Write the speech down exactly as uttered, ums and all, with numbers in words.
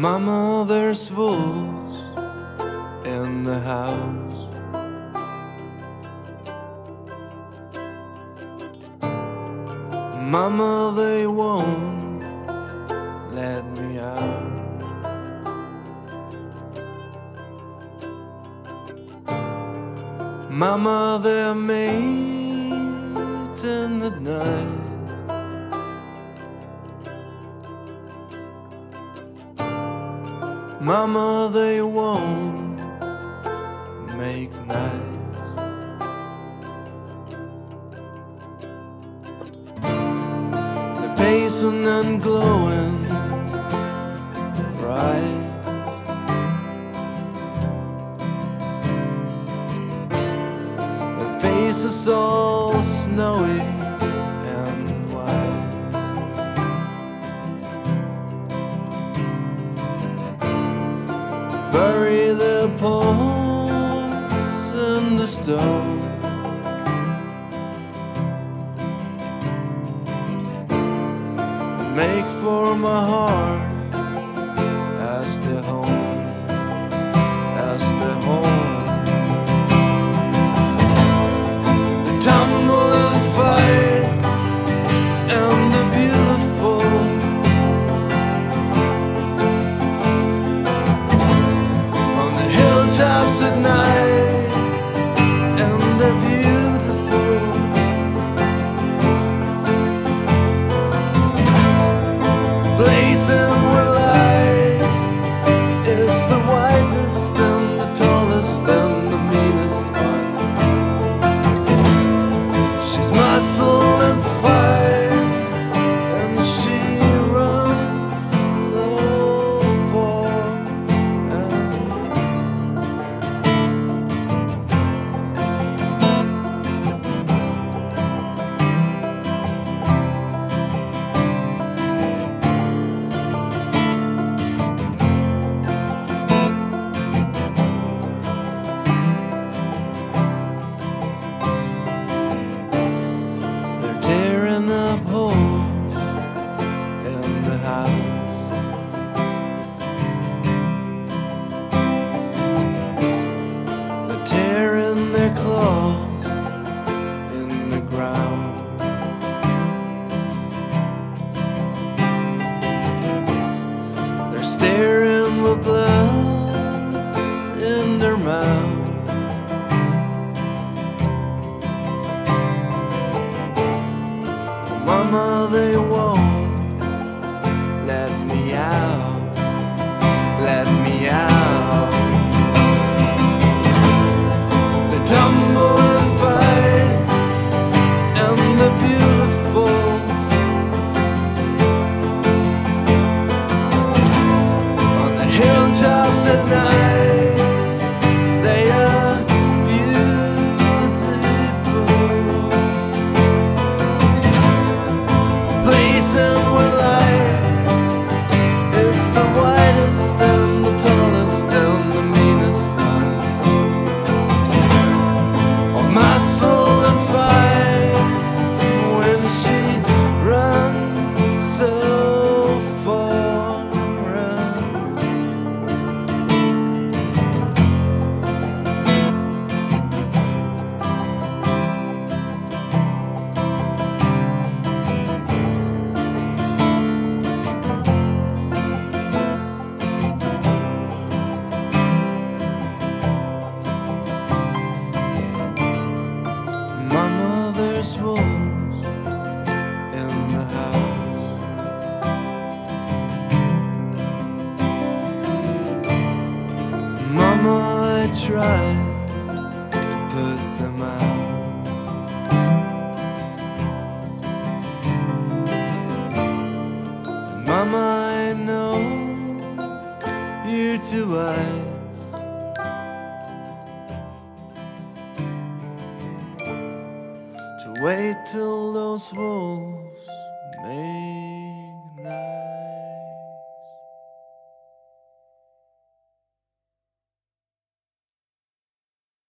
Mama, there's wolves in the house. Mama, they won't let me out. Mama, they're maids in the night. Mama, they won't make nice. They're pacing and glowing bright. Their faces all snowy and white. Bury their paws in the stone. Make for my heart as the home, as the home. The tumble and fight and the beautiful. Hilltops at night and they're beautiful. Blazing with light is the whitest and the tallest and the meanest one. She's muscle and fire and she runs so far. Tearing up holes in the house. They're tearing their claws in the ground. They're staring with blood in their mouth. Mama, they won't let me out, let me out. They tumble and fight and the beautiful. On the hilltops at night, they are blazing with light is the whitest and the tallest and the meanest one. All muscle and fire when she runs so far. Mama, there's wolves in the house. Mama, I tried to put them out. Mama, I know you're too wise to wait till those wolves may